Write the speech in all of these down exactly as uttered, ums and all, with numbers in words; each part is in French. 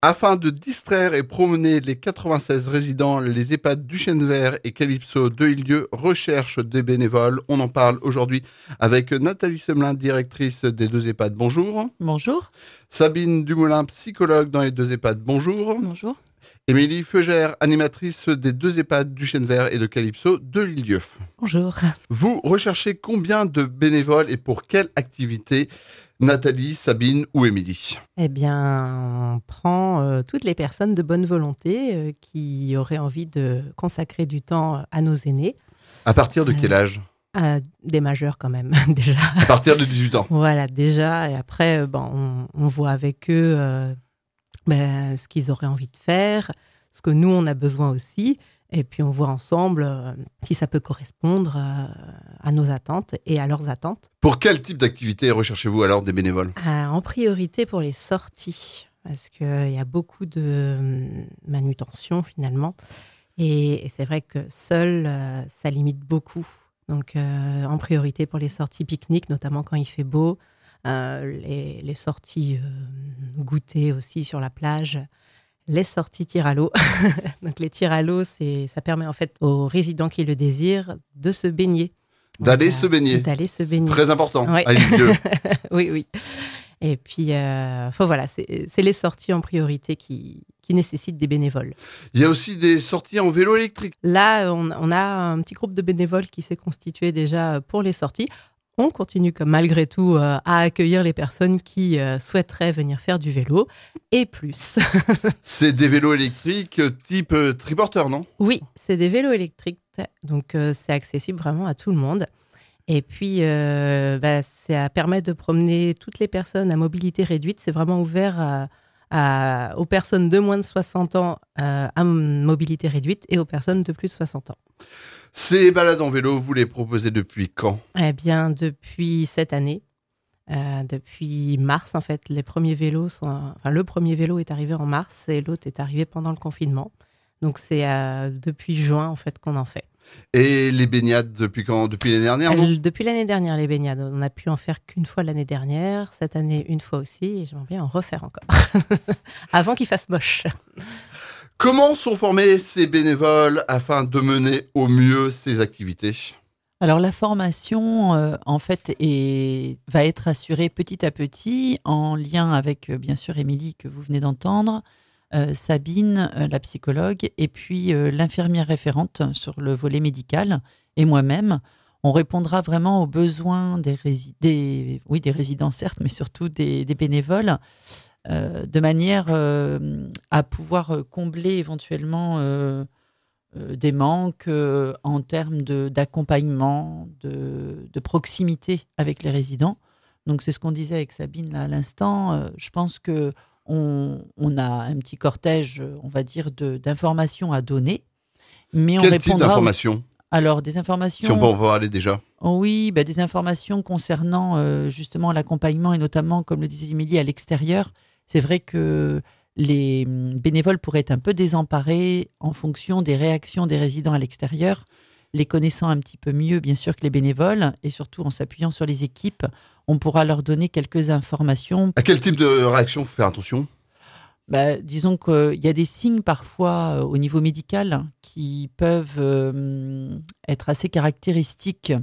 Afin de distraire et promener les quatre-vingt-seize résidents, les EHPAD du Chêne Vert et Calypso de Hilieu recherchent des bénévoles. On en parle aujourd'hui avec Nathalie Semelin, directrice des deux EHPAD. Bonjour. Bonjour. Sabine Dumoulin, psychologue dans les deux EHPAD. Bonjour. Bonjour. Émilie Feugère, animatrice des deux EHPAD du Chêne Vert et de Calypso de Hilieu. Bonjour. Vous recherchez combien de bénévoles et pour quelle activité ? Nathalie, Sabine ou Émilie? Eh bien, on prend euh, toutes les personnes de bonne volonté euh, qui auraient envie de consacrer du temps à nos aînés. À partir de quel âge? Euh, des majeurs quand même, déjà. À partir de dix-huit ans. Voilà, déjà. Et après, euh, bon, on, on voit avec eux euh, ben, ce qu'ils auraient envie de faire, ce que nous, on a besoin aussi. Et puis, on voit ensemble euh, si ça peut correspondre euh, à nos attentes et à leurs attentes. Pour quel type d'activité recherchez-vous alors des bénévoles? euh, En priorité pour les sorties, parce qu'il y a beaucoup de manutention finalement. Et, et c'est vrai que seul, euh, ça limite beaucoup. Donc, euh, en priorité pour les sorties pique-nique, notamment quand il fait beau. Euh, les, les sorties euh, goûter aussi sur la plage. Les sorties tir à l'eau. Donc, les tirs à l'eau, c'est, ça permet en fait aux résidents qui le désirent de se baigner. D'aller Donc, se baigner. D'aller se baigner. Très important. Oui. À Hilieu. oui, oui. Et puis, euh, enfin, voilà, c'est, c'est les sorties en priorité qui, qui nécessitent des bénévoles. Il y a aussi des sorties en vélo électrique. Là, on, on a un petit groupe de bénévoles qui s'est constitué déjà pour les sorties. On continue comme malgré tout euh, à accueillir les personnes qui euh, souhaiteraient venir faire du vélo et plus. C'est des vélos électriques type euh, triporteur, non? Oui, c'est des vélos électriques, donc euh, c'est accessible vraiment à tout le monde. Et puis, euh, bah, ça permet de promener toutes les personnes à mobilité réduite. C'est vraiment ouvert à, à, aux personnes de moins de soixante ans euh, à mobilité réduite et aux personnes de plus de soixante ans. Ces balades en vélo, vous les proposez depuis quand? Eh bien, depuis cette année, euh, depuis mars en fait. Les premiers vélos sont, enfin, le premier vélo est arrivé en mars et l'autre est arrivé pendant le confinement. Donc, c'est euh, depuis juin en fait qu'on en fait. Et les baignades, depuis quand? Depuis l'année dernière, non? Depuis l'année dernière, les baignades. On n'a pu en faire qu'une fois l'année dernière. Cette année, une fois aussi. Et j'aimerais bien en refaire encore. Avant qu'il fasse moche. Comment sont formés ces bénévoles afin de mener au mieux ces activités? Alors la formation, euh, en fait, est, va être assurée petit à petit en lien avec, euh, bien sûr, Émilie que vous venez d'entendre, euh, Sabine, euh, la psychologue, et puis euh, l'infirmière référente sur le volet médical, et moi-même. On répondra vraiment aux besoins des, rési- des, oui, des résidents, certes, mais surtout des, des bénévoles, euh, de manière euh, à pouvoir combler éventuellement euh, euh, des manques euh, en termes de, d'accompagnement, de, de proximité avec les résidents. Donc c'est ce qu'on disait avec Sabine là, à l'instant. Euh, je pense que On, on a un petit cortège, on va dire, de, d'informations à donner. Mais on Quel répondra type d'informations aussi, Alors, des informations... Si on peut en parler déjà. Oh oui, bah, des informations concernant euh, justement l'accompagnement et notamment, comme le disait Émilie, à l'extérieur. C'est vrai que les bénévoles pourraient être un peu désemparés en fonction des réactions des résidents à l'extérieur, les connaissant un petit peu mieux, bien sûr, que les bénévoles, et surtout en s'appuyant sur les équipes, on pourra leur donner quelques informations. À quel type de réaction faut faire attention? Bah, disons qu'il y a des signes parfois euh, au niveau médical qui peuvent euh, être assez caractéristiques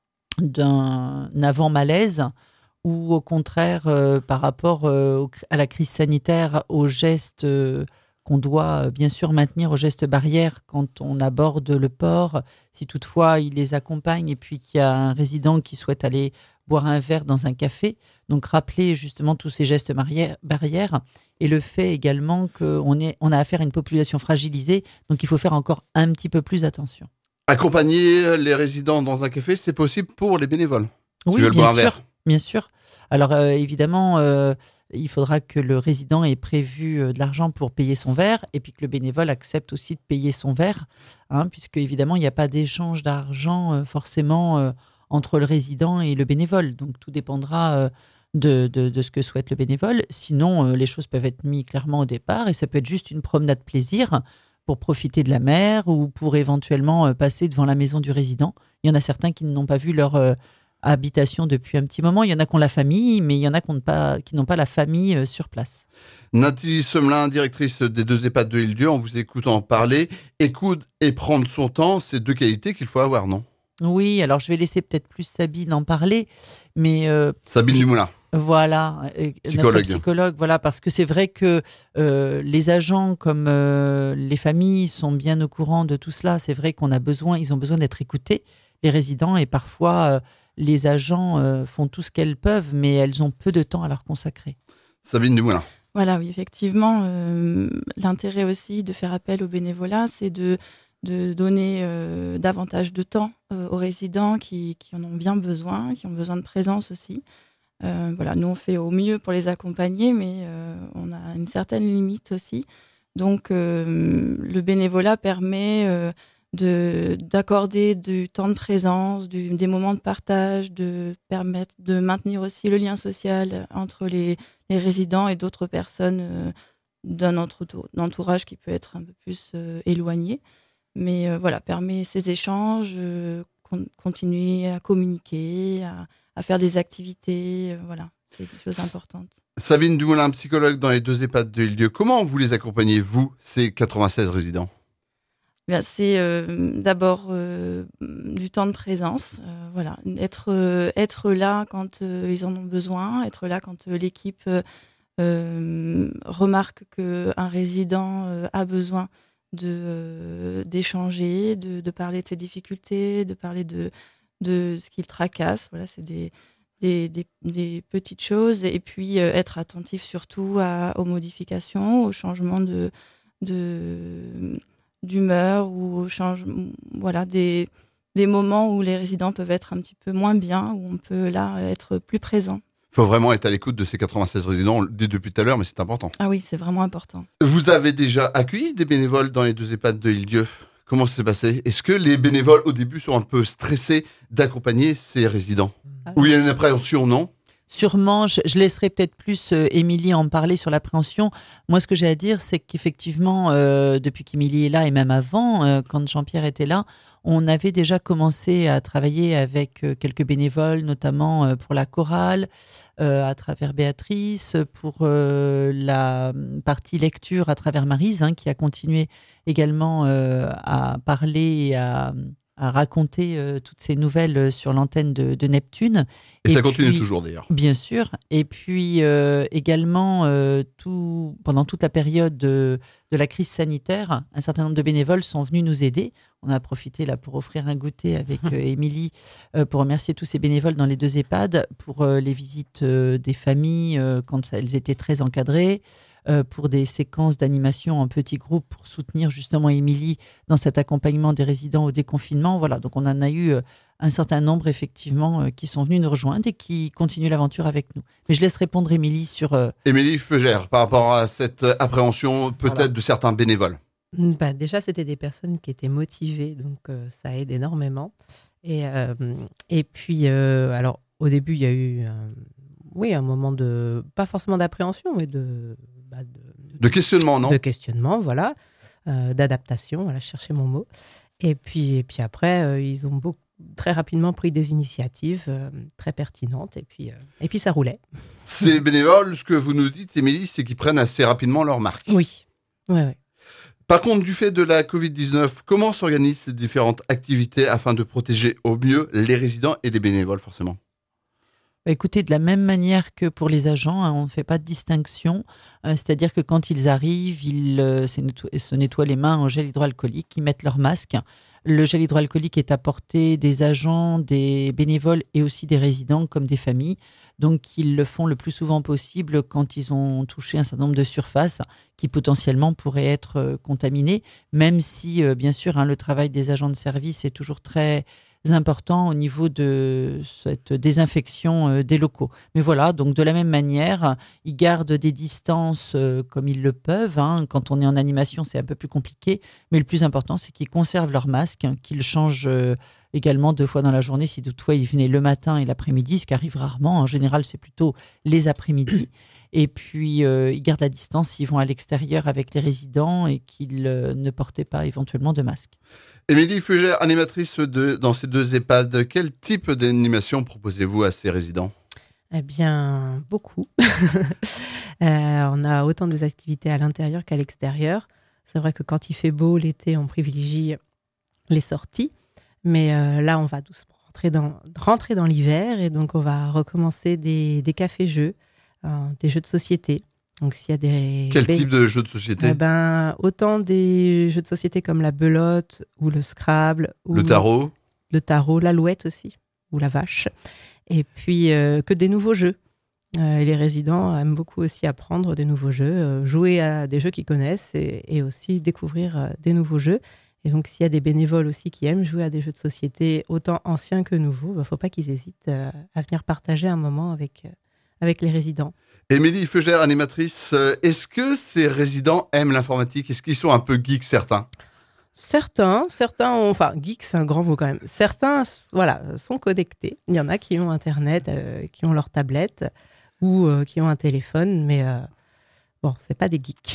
d'un avant-malaise ou au contraire, euh, par rapport euh, au, à la crise sanitaire, aux gestes euh, qu'on doit euh, bien sûr maintenir, aux gestes barrières quand on aborde le port, si toutefois il les accompagne et puis qu'il y a un résident qui souhaite aller boire un verre dans un café. Donc rappeler justement tous ces gestes barrières et le fait également qu'on est, on a affaire à une population fragilisée, donc il faut faire encore un petit peu plus attention. Accompagner les résidents dans un café, c'est possible pour les bénévoles? Oui, bien sûr, bien sûr. Alors euh, évidemment, euh, il faudra que le résident ait prévu euh, de l'argent pour payer son verre et puis que le bénévole accepte aussi de payer son verre, hein, puisque évidemment il n'y a pas d'échange d'argent euh, forcément euh, entre le résident et le bénévole. Donc tout dépendra euh, de, de, de ce que souhaite le bénévole. Sinon, euh, les choses peuvent être mises clairement au départ et ça peut être juste une promenade plaisir pour profiter de la mer ou pour éventuellement euh, passer devant la maison du résident. Il y en a certains qui n'ont pas vu leur, euh, habitation depuis un petit moment. Il y en a qui ont la famille, mais il y en a qui n'ont pas, qui n'ont pas la famille euh, sur place. Nathalie Semelin, directrice des deux EHPAD de l'Île-Dieu, en vous écoutant parler, écoute et prendre son temps, c'est deux qualités qu'il faut avoir, non ? Oui, alors je vais laisser peut-être plus Sabine en parler, mais... Euh, Sabine Dumoulin. Voilà, psychologue. Notre psychologue, voilà, parce que c'est vrai que euh, les agents comme euh, les familles sont bien au courant de tout cela. C'est vrai qu'on a besoin, ils ont besoin d'être écoutés, les résidents, et parfois euh, les agents euh, font tout ce qu'elles peuvent, mais elles ont peu de temps à leur consacrer. Sabine Dumoulin. Voilà, oui, effectivement, euh, l'intérêt aussi de faire appel au bénévolat, c'est de de donner euh, davantage de temps euh, aux résidents qui, qui en ont bien besoin, qui ont besoin de présence aussi. Euh, voilà, nous on fait au mieux pour les accompagner, mais euh, on a une certaine limite aussi. Donc euh, le bénévolat permet euh, de, d'accorder du temps de présence, du, des moments de partage, de permettre de maintenir aussi le lien social entre les, les résidents et d'autres personnes euh, d'un entourage qui peut être un peu plus euh, éloigné. Mais euh, voilà, permet ces échanges, euh, con- continuer à communiquer, à, à faire des activités, euh, voilà, c'est des choses importantes. Sabine Dumoulin, psychologue dans les deux EHPAD de l'Île-Dieu, comment vous les accompagnez, vous, ces quatre-vingt-seize résidents ? Bien, c'est euh, d'abord euh, du temps de présence, euh, voilà, être, euh, être là quand euh, ils en ont besoin, être là quand euh, l'équipe euh, euh, remarque qu'un résident euh, a besoin de euh, d'échanger, de, de parler de ses difficultés, de parler de de ce qui le tracasse. Voilà, c'est des des, des, des petites choses, et puis euh, être attentif surtout à, aux modifications, aux changements de de d'humeur, ou aux changements, voilà, des des moments où les résidents peuvent être un petit peu moins bien, où on peut là être plus présent. Il faut vraiment être à l'écoute de ces quatre-vingt-seize résidents, on le dit depuis tout à l'heure, mais c'est important. Ah oui, c'est vraiment important. Vous avez déjà accueilli des bénévoles dans les deux EHPAD de l'Île-Dieu ? Comment ça s'est passé ? Est-ce que les bénévoles, au début, sont un peu stressés d'accompagner ces résidents ? Ah Ou il y a une appréhension, non ? Sûrement, je, je laisserai peut-être plus euh, Émilie en parler sur l'appréhension. Moi, ce que j'ai à dire, c'est qu'effectivement, euh, depuis qu'Émilie est là, et même avant, euh, quand Jean-Pierre était là, on avait déjà commencé à travailler avec euh, quelques bénévoles, notamment euh, pour la chorale, euh, à travers Béatrice, pour euh, la partie lecture à travers Maryse, hein, qui a continué également euh, à parler et à... à raconter euh, toutes ces nouvelles euh, sur l'antenne de, de Neptune. Et, et ça continue puis, toujours d'ailleurs. Bien sûr. Et puis euh, également, euh, tout, pendant toute la période de, de la crise sanitaire, un certain nombre de bénévoles sont venus nous aider. On a profité là pour offrir un goûter avec euh, Émilie, euh, pour remercier tous ces bénévoles dans les deux EHPAD, pour euh, les visites euh, des familles euh, quand elles étaient très encadrées, Euh, pour des séquences d'animation en petits groupes pour soutenir justement Émilie dans cet accompagnement des résidents au déconfinement. Voilà, donc on en a eu euh, un certain nombre effectivement euh, qui sont venus nous rejoindre et qui continuent l'aventure avec nous. Mais je laisse répondre Émilie sur... Euh... Émilie Feugère, par rapport à cette appréhension peut-être Voilà. de certains bénévoles. Bah, déjà, c'était des personnes qui étaient motivées, donc euh, ça aide énormément. Et, euh, et puis, euh, alors, au début, il y a eu euh, oui, un moment de, pas forcément d'appréhension, mais de... Bah, de, De questionnement, non ? De questionnement, voilà, euh, d'adaptation, voilà, je cherchais mon mot. Et puis, et puis après, euh, ils ont beaucoup, très rapidement pris des initiatives euh, très pertinentes, et puis, euh, et puis ça roulait. Ces bénévoles, ce que vous nous dites, Émilie, c'est qu'ils prennent assez rapidement leur marque. Oui, oui, oui. Par contre, du fait de la covid dix-neuf, comment s'organisent ces différentes activités afin de protéger au mieux les résidents et les bénévoles, forcément ? Écoutez, de la même manière que pour les agents, hein, on ne fait pas de distinction. Euh, c'est-à-dire que quand ils arrivent, ils euh, se, nettoient, se nettoient les mains en gel hydroalcoolique, ils mettent leur masque. Le gel hydroalcoolique est apporté des agents, des bénévoles et aussi des résidents comme des familles. Donc, ils le font le plus souvent possible quand ils ont touché un certain nombre de surfaces qui potentiellement pourraient être euh, contaminées, même si, euh, bien sûr, hein, le travail des agents de service est toujours très important au niveau de cette désinfection euh, des locaux. Mais voilà, donc de la même manière, ils gardent des distances euh, comme ils le peuvent. Hein. Quand on est en animation, c'est un peu plus compliqué. Mais le plus important, c'est qu'ils conservent leur masque, hein, qu'ils changent euh, également deux fois dans la journée. Si toutefois ils venaient le matin et l'après-midi, ce qui arrive rarement. En général, c'est plutôt les après-midi. Et puis, euh, ils gardent la distance s'ils vont à l'extérieur avec les résidents et qu'ils euh, ne portaient pas éventuellement de masque. Émilie Fugère, animatrice de, dans ces deux EHPAD, quel type d'animation proposez-vous à ces résidents ? Eh bien, beaucoup. euh, on a autant des activités à l'intérieur qu'à l'extérieur. C'est vrai que quand il fait beau l'été, on privilégie les sorties. Mais euh, là, on va doucement rentrer dans, rentrer dans l'hiver. Et donc, on va recommencer des, des cafés-jeux, euh, des jeux de société. Donc, s'il y a des... Quel ben, type de jeux de société ? eh ben, autant des jeux de société comme la belote ou le Scrabble. Ou le tarot ? Le tarot, l'alouette aussi, ou la vache. Et puis, euh, que des nouveaux jeux. Euh, et les résidents aiment beaucoup aussi apprendre des nouveaux jeux, euh, jouer à des jeux qu'ils connaissent et, et aussi découvrir euh, des nouveaux jeux. Et donc, s'il y a des bénévoles aussi qui aiment jouer à des jeux de société, autant anciens que nouveaux, il ne faut pas qu'ils hésitent euh, à venir partager un moment avec, euh, avec les résidents. Émilie Fugère, animatrice, euh, est-ce que ces résidents aiment l'informatique ? Est-ce qu'ils sont un peu geeks, certains ? Certains, certains ont, enfin, geek, c'est un grand mot quand même. Certains, voilà, sont connectés. Il y en a qui ont Internet, euh, qui ont leur tablette ou euh, qui ont un téléphone, mais euh, bon, c'est pas des geeks.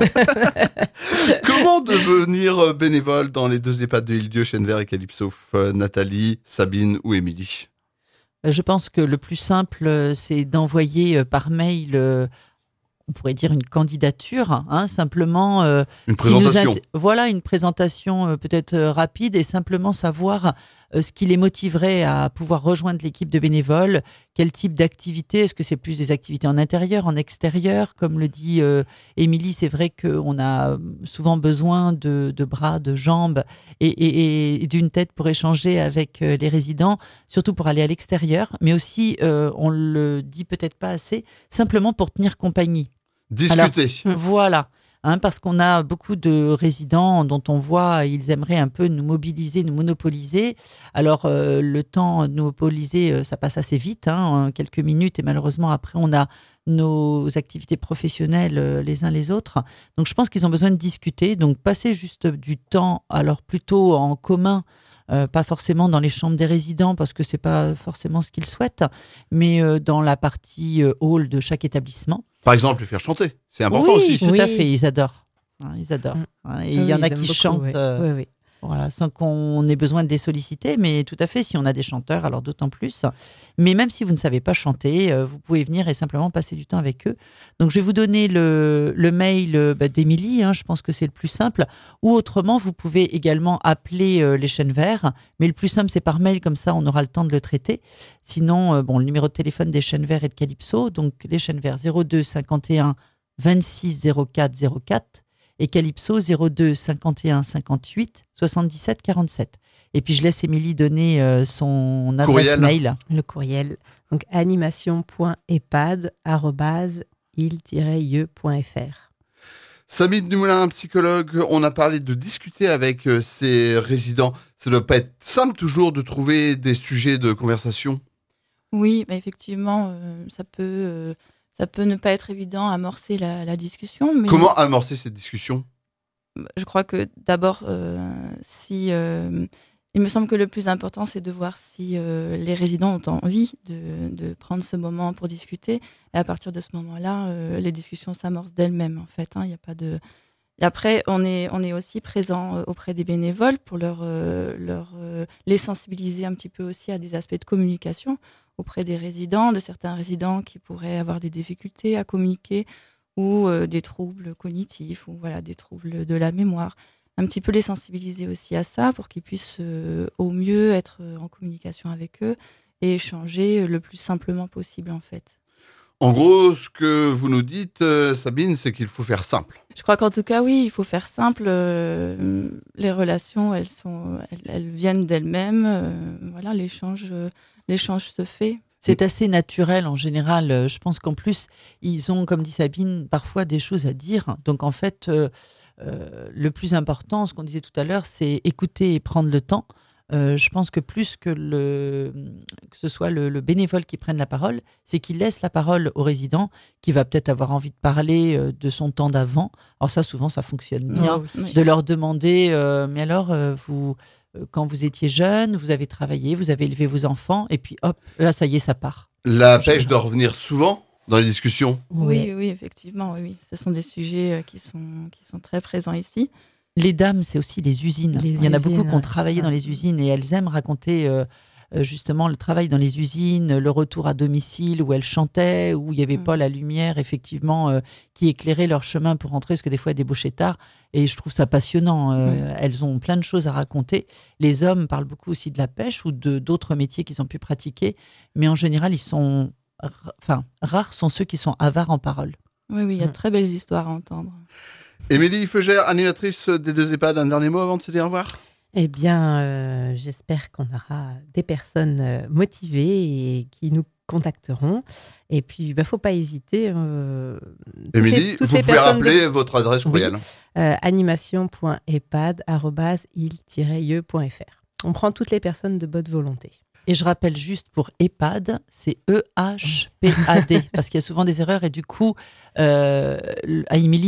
Comment devenir bénévole dans les deux EHPAD de Île-Dieu, Chennever et Calypso ? euh, Nathalie, Sabine ou Émilie ? Je pense que le plus simple, c'est d'envoyer par mail, euh, on pourrait dire une candidature, hein, simplement. Euh, une présentation. Int... Voilà, une présentation euh, peut-être euh, rapide et simplement savoir euh, ce qui les motiverait à pouvoir rejoindre l'équipe de bénévoles, quel type d'activité, est-ce que c'est plus des activités en intérieur, en extérieur, comme le dit euh, Émilie, c'est vrai qu'on a souvent besoin de, de bras, de jambes et, et, et d'une tête pour échanger avec euh, les résidents, surtout pour aller à l'extérieur, mais aussi, euh, on le dit peut-être pas assez, simplement pour tenir compagnie. Discuter. Alors, voilà, hein, parce qu'on a beaucoup de résidents dont on voit ils aimeraient un peu nous mobiliser, nous monopoliser. Alors, euh, le temps de nous monopoliser, euh, ça passe assez vite, hein, quelques minutes, et malheureusement, après, on a nos activités professionnelles euh, les uns les autres. Donc, je pense qu'ils ont besoin de discuter. Donc, passer juste du temps, alors plutôt en commun, Euh, pas forcément dans les chambres des résidents parce que c'est pas forcément ce qu'ils souhaitent, mais euh, dans la partie euh, hall de chaque établissement. Par exemple, les faire chanter, c'est important oui, aussi. Tout oui. à fait, ils adorent. Hein, ils adorent. Mm. Hein, et il oui, y en a ils qui aiment beaucoup, chantent oui. euh, Oui, oui. Voilà, sans qu'on ait besoin de les solliciter, mais tout à fait, si on a des chanteurs, alors d'autant plus. Mais même si vous ne savez pas chanter, euh, vous pouvez venir et simplement passer du temps avec eux. Donc, je vais vous donner le, le mail euh, bah, d'Émilie, hein, je pense que c'est le plus simple. Ou autrement, vous pouvez également appeler euh, les Chennever, mais le plus simple, c'est par mail, comme ça, on aura le temps de le traiter. Sinon, euh, bon, le numéro de téléphone des Chennever et de Calypso, donc les Chennever zéro deux cinquante et un vingt-six zéro quatre zéro quatre, et Calypso zéro deux cinquante et un cinquante-huit soixante-dix-sept quarante-sept. Et puis je laisse Émilie donner euh, son adresse Courriel. mail. Le courriel, donc animation point e p a d arobase il tiret i e point f r. Sabine Dumoulin, psychologue, on a parlé de discuter avec euh, ces résidents. Ça ne doit pas être simple toujours de trouver des sujets de conversation. Oui, bah effectivement, euh, ça peut... Euh... Ça peut ne pas être évident à amorcer la, la discussion. Mais Comment amorcer cette discussion ? Je crois que d'abord, euh, si, euh, il me semble que le plus important, c'est de voir si euh, les résidents ont envie de, de prendre ce moment pour discuter. Et à partir de ce moment-là, euh, les discussions s'amorcent d'elles-mêmes, en fait. Hein, y a pas de... Et après, on est, on est aussi présent auprès des bénévoles pour leur, euh, leur, euh, les sensibiliser un petit peu aussi à des aspects de communication auprès des résidents, de certains résidents qui pourraient avoir des difficultés à communiquer ou euh, des troubles cognitifs ou voilà, des troubles de la mémoire. Un petit peu les sensibiliser aussi à ça pour qu'ils puissent euh, au mieux être en communication avec eux et échanger le plus simplement possible en fait. En gros, ce que vous nous dites, euh, Sabine, c'est qu'il faut faire simple. Je crois qu'en tout cas, oui, il faut faire simple. Euh, les relations, elles, sont, elles, elles viennent d'elles-mêmes. Euh, voilà, l'échange, euh, l'échange se fait. C'est assez naturel en général. Je pense qu'en plus, ils ont, comme dit Sabine, parfois des choses à dire. Donc en fait, euh, euh, le plus important, ce qu'on disait tout à l'heure, c'est écouter et prendre le temps. Euh, je pense que plus que, le, que ce soit le, le bénévole qui prenne la parole, c'est qu'il laisse la parole au résident qui va peut-être avoir envie de parler euh, de son temps d'avant. Alors ça, souvent, ça fonctionne bien. Oh, oui. De leur demander, euh, mais alors, euh, vous, euh, quand vous étiez jeune, vous avez travaillé, vous avez élevé vos enfants, et puis hop, là, ça y est, ça part. La pêche doit revenir souvent ? dans les discussions. Oui, oui, effectivement, oui, oui. Ce sont des sujets qui sont, qui sont très présents ici. Les dames, c'est aussi les usines. Les Il y en a usines, beaucoup qui ont ouais. travaillé dans les usines et elles aiment raconter euh, euh, justement le travail dans les usines, le retour à domicile où elles chantaient, où il n'y avait Mm. pas la lumière, effectivement, euh, qui éclairait leur chemin pour rentrer, parce que des fois, elles débauchaient tard. Et je trouve ça passionnant. Euh, Mm. Elles ont plein de choses à raconter. Les hommes parlent beaucoup aussi de la pêche ou de d'autres métiers qu'ils ont pu pratiquer. Mais en général, ils sont... Enfin, rares sont ceux qui sont avares en parole. Oui, oui, il y a Mm. de très belles histoires à entendre. Émilie Feugère, animatrice des deux EHPAD, un dernier mot avant de se dire au revoir. Eh bien, euh, j'espère qu'on aura des personnes euh, motivées et qui nous contacteront. Et puis, il ne faut pas hésiter. Euh, toutes Émilie, les- toutes vous les pouvez personnes de- rappeler votre adresse Oui. courriel. euh, animation point epad arobase il tiret e point f r. On prend toutes les personnes de bonne volonté. Et je rappelle juste pour EHPAD, c'est E H P A D, parce qu'il y a souvent des erreurs et du coup, euh, Émilie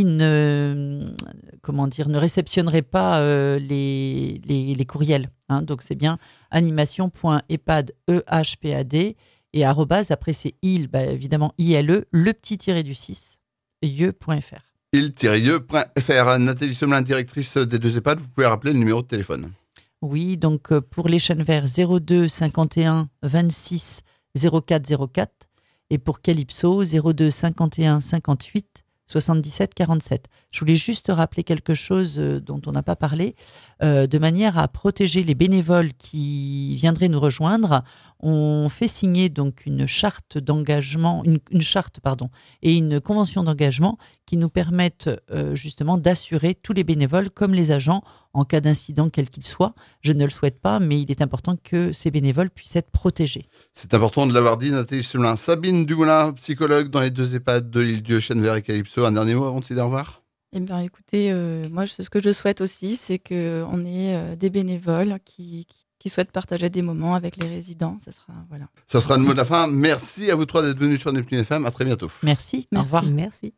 ne, comment dire, ne réceptionnerait pas euh, les, les, les courriels. Hein, donc c'est bien animation.epad, E H P A D, et arrobase, après c'est il, bah, évidemment I L E, le petit tiré du six, ie.fr. il tiret e point f r. Nathalie Semelin, directrice des deux EHPAD, vous pouvez rappeler le numéro de téléphone. Oui, donc euh, pour les chênes verts, zéro deux cinquante et un vingt-six zéro quatre zéro quatre et pour Calypso, zéro deux cinquante et un cinquante-huit soixante-dix-sept quarante-sept. Je voulais juste rappeler quelque chose euh, dont on n'a pas parlé, euh, de manière à protéger les bénévoles qui viendraient nous rejoindre. On fait signer donc une charte d'engagement, une, une charte pardon, et une convention d'engagement qui nous permettent euh, justement d'assurer tous les bénévoles comme les agents en cas d'incident quel qu'il soit. Je ne le souhaite pas, mais il est important que ces bénévoles puissent être protégés. C'est important de l'avoir dit, Nathalie Semelin. Sabine Dumoulin, psychologue dans les deux EHPAD de l'Île-Dieu, Chêne-Vert et Calypso. Un dernier mot avant de se dire au revoir. Eh bien, écoutez, euh, moi, ce que je souhaite aussi, c'est qu'on ait euh, des bénévoles qui, qui, qui souhaitent partager des moments avec les résidents. Ça sera, voilà. Ça sera le mot de la fin. Merci à vous trois d'être venus sur Neptune F M. À très bientôt. Merci, Merci. au revoir. Merci.